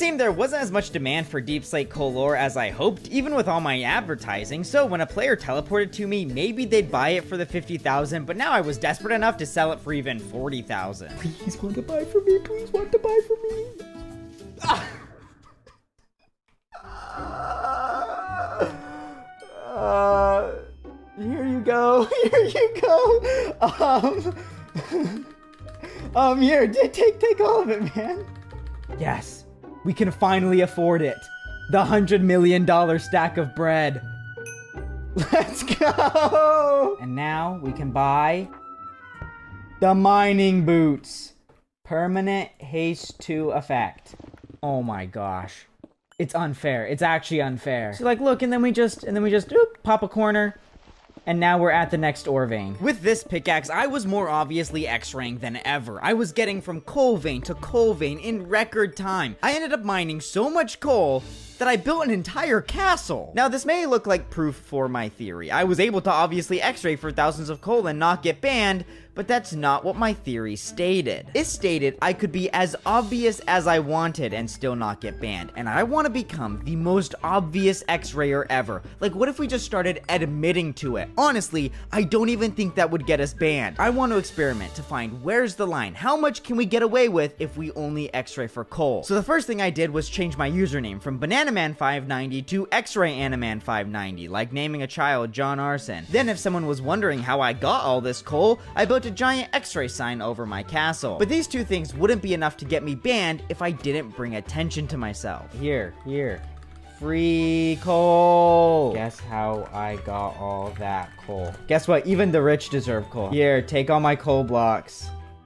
seemed there wasn't as much demand for Deep Slate coal ore as I hoped, even with all my advertising, so when a player teleported to me, maybe they'd buy it for the 50,000, but now I was desperate enough to sell it for even 40,000. Please want to buy from me, please want to buy from me. Here you go, here you go. Here, take all of it, man. Yes, we can finally afford it. The $100 million stack of bread. Let's go. And now we can buy the mining boots. Permanent haste to effect. Oh my gosh. It's unfair. It's actually unfair. So like, look, and then we just pop a corner. And now we're at the next ore vein. With this pickaxe, I was more obviously X-raying than ever. I was getting from coal vein to coal vein in record time. I ended up mining so much coal that I built an entire castle. Now, this may look like proof for my theory. I was able to obviously X-ray for thousands of coal and not get banned, but that's not what my theory stated. It stated I could be as obvious as I wanted and still not get banned, and I want to become the most obvious X-rayer ever. Like, what if we just started admitting to it? Honestly, I don't even think that would get us banned. I want to experiment to find where's the line. How much can we get away with if we only X-ray for coal? So the first thing I did was change my username from BananaMan590 to XrayAniman590, like naming a child John Arson. Then if someone was wondering how I got all this coal, I built a giant X-ray sign over my castle. But these two things wouldn't be enough to get me banned if I didn't bring attention to myself. Here. Free coal. Guess how I got all that coal. Guess what? Even the rich deserve coal. Here, take all my coal blocks.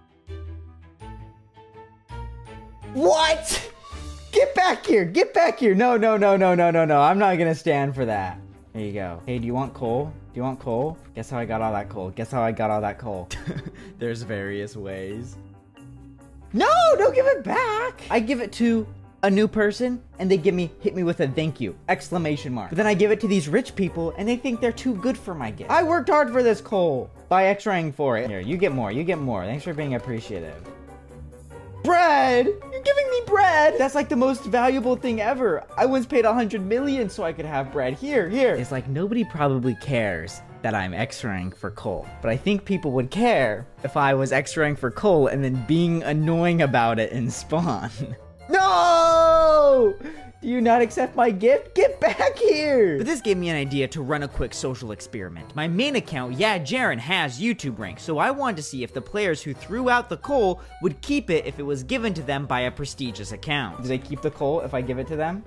What? Get back here! Get back here! No. I'm not gonna stand for that. There you go. Hey, do you want coal? Do you want coal? Guess how I got all that coal. Guess how I got all that coal. There's various ways. No, don't give it back! I give it to a new person and they hit me with a thank you, exclamation mark. But then I give it to these rich people and they think they're too good for my gift. I worked hard for this coal by X-raying for it. Here, you get more. Thanks for being appreciative. Bread! You're giving me bread! That's like the most valuable thing ever. I once paid 100 million so I could have bread. Here. It's like nobody probably cares that I'm X-raying for coal. But I think people would care if I was X-raying for coal and then being annoying about it in spawn. No! Do you not accept my gift? Get back here! But this gave me an idea to run a quick social experiment. My main account, YaJaren, has YouTube rank, so I wanted to see if the players who threw out the coal would keep it if it was given to them by a prestigious account. Do they keep the coal if I give it to them?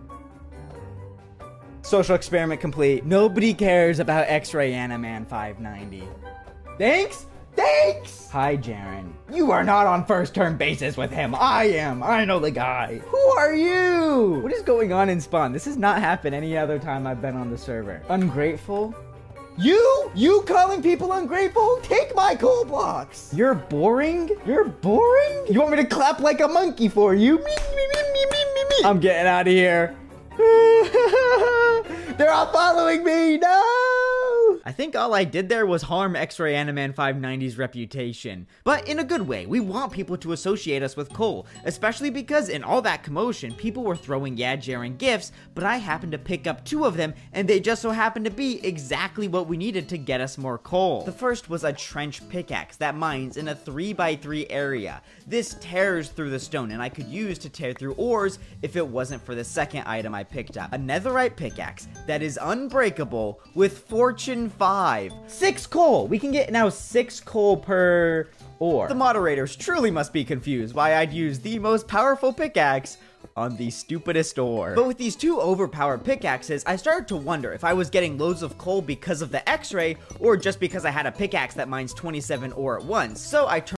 Social experiment complete. Nobody cares about XrayAniman590. Thanks? Hi, Jaren. You are not on first turn basis with him. I am. I know the guy. Who are you? What is going on in spawn? This has not happened any other time I've been on the server. Ungrateful? You calling people ungrateful? Take my coal blocks. You're boring? You want me to clap like a monkey for you? Me. I'm getting out of here. They're all following me. No. I think all I did there was harm XrayAniman590's reputation. But in a good way, we want people to associate us with coal, especially because in all that commotion, people were throwing YaJaren gifts, but I happened to pick up 2 of them, and they just so happened to be exactly what we needed to get us more coal. The first was a trench pickaxe that mines in a 3x3 area. This tears through the stone, and I could use to tear through ores if it wasn't for the second item I picked up. A netherite pickaxe that is unbreakable with Fortune 5. 6 coal. We can get now 6 coal per ore. The moderators truly must be confused why I'd use the most powerful pickaxe on the stupidest ore. But with these 2 overpowered pickaxes, I started to wonder if I was getting loads of coal because of the X-ray or just because I had a pickaxe that mines 27 ore at once. So I turned